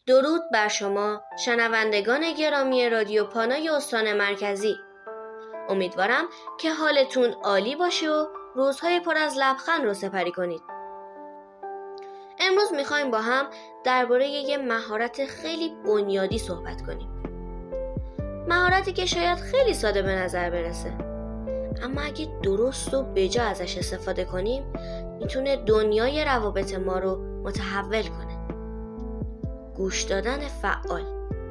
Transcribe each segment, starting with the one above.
درود بر شما شنوندگان گرامی رادیو پانای استان مرکزی. امیدوارم که حالتون عالی باشه و روزهای پر از لبخند رو سپری کنید. امروز میخوایم با هم درباره یه مهارت خیلی بنیادی صحبت کنیم. مهارتی که شاید خیلی ساده به نظر برسه، اما اگه درست و بجا ازش استفاده کنیم میتونه دنیای روابط ما رو متحول کنه. گوش دادن فعال.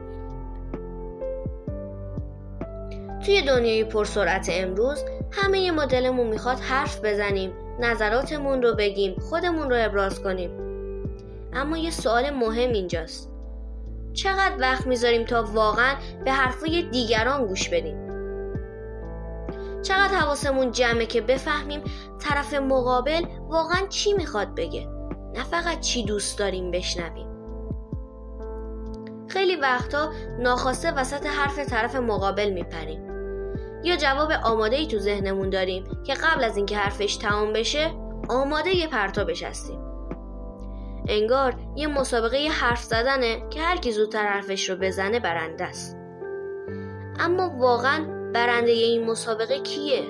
توی دنیای پرسرعت امروز همه ما دلمون میخواد حرف بزنیم، نظراتمون رو بگیم، خودمون رو ابراز کنیم. اما یه سوال مهم اینجاست: چقدر وقت میذاریم تا واقعا به حرفای دیگران گوش بدیم؟ چقدر حواسمون جمعه که بفهمیم طرف مقابل واقعا چی میخواد بگه، نه فقط چی دوست داریم بشنویم. خیلی وقتا ناخواسته وسط حرف طرف مقابل میپریم، یا جواب آماده‌ای تو ذهنمون داریم که قبل از اینکه حرفش تمام بشه آماده یه پرتابش هستیم. انگار یه مسابقه حرف زدنه که هر کی زودتر حرفش رو بزنه برنده است. اما واقعا برنده این مسابقه کیه؟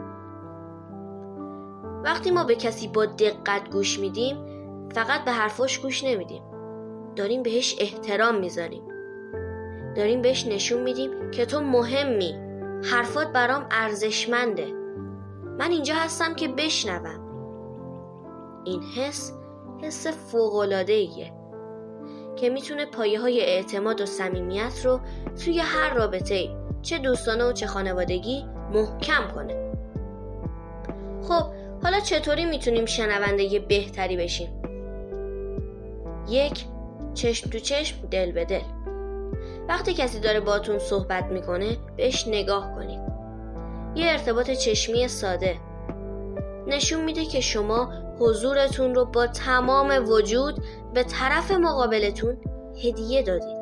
وقتی ما به کسی با دقت گوش میدیم، فقط به حرفاش گوش نمیدیم، داریم بهش احترام میذاریم. داریم بهش نشون میدیم که تو مهمی، حرفات برام ارزشمنده، من اینجا هستم که بشنوم. این حس فوق‌العاده‌ایه که میتونه پایه‌های اعتماد و صمیمیت رو توی هر رابطه‌ای، چه دوستانه و چه خانوادگی، محکم کنه. خب حالا چطوری میتونیم شنونده بهتری بشیم؟ 1. چشم تو چشم، دل به دل. وقتی کسی داره باهاتون صحبت میکنه بهش نگاه کنید. یه ارتباط چشمی ساده نشون میده که شما حضورتون رو با تمام وجود به طرف مقابلتون هدیه دادید.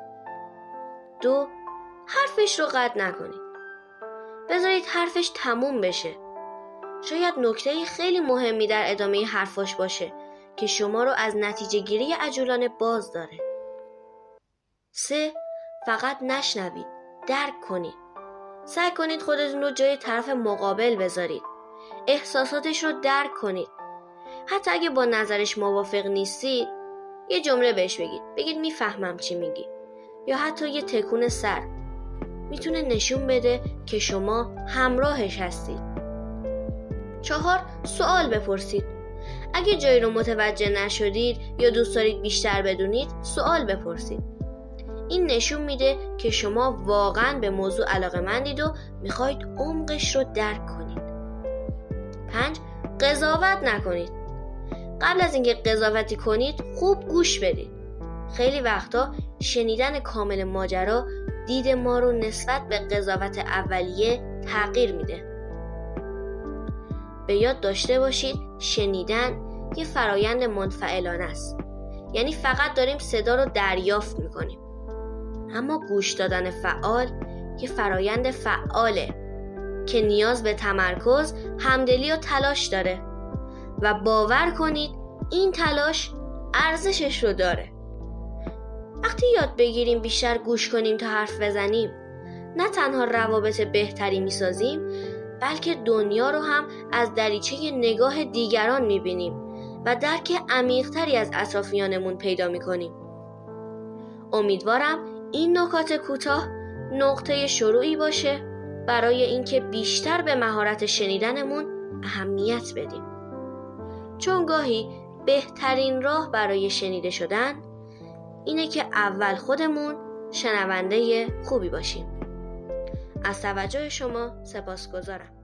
2. حرفش رو قطع نکنید. بذارید حرفش تموم بشه. شاید نکته خیلی مهمی در ادامه حرفاش باشه که شما رو از نتیجه گیری عجولانه باز داره. 3. فقط نشنوید، درک کنید. سعی کنید خودتون رو جای طرف مقابل بذارید. احساساتش رو درک کنید. حتی اگه با نظرش موافق نیستید، یه جمله بهش بگید میفهمم چی میگی. یا حتی یه تکون سر میتونه نشون بده که شما همراهش هستید. 4. سوال بپرسید. اگه جایی رو متوجه نشدید یا دوست دارید بیشتر بدونید، سوال بپرسید. این نشون میده که شما واقعاً به موضوع علاقه‌مندید و میخواید عمقش رو درک کنید. 5. قضاوت نکنید. قبل از اینکه قضاوتی کنید خوب گوش بدید. خیلی وقتا شنیدن کامل ماجرا دید ما رو نسبت به قضاوت اولیه تغییر میده. به یاد داشته باشید شنیدن یه فرایند منفعلانه است. یعنی فقط داریم صدا رو دریافت میکنیم. اما گوش دادن فعال یه فرایند فعاله که نیاز به تمرکز، همدلی و تلاش داره و باور کنید این تلاش ارزشش رو داره. وقتی یاد بگیریم بیشتر گوش کنیم تا حرف بزنیم، نه تنها روابط بهتری میسازیم، بلکه دنیا رو هم از دریچه نگاه دیگران میبینیم و درک عمیق‌تری از اطرافیانمون پیدا میکنیم. امیدوارم این نکات کوتاه نقطه شروعی باشه برای اینکه بیشتر به مهارت شنیدنمون اهمیت بدیم. چون گاهی بهترین راه برای شنیده شدن اینه که اول خودمون شنونده خوبی باشیم. از توجه شما سپاسگزارم.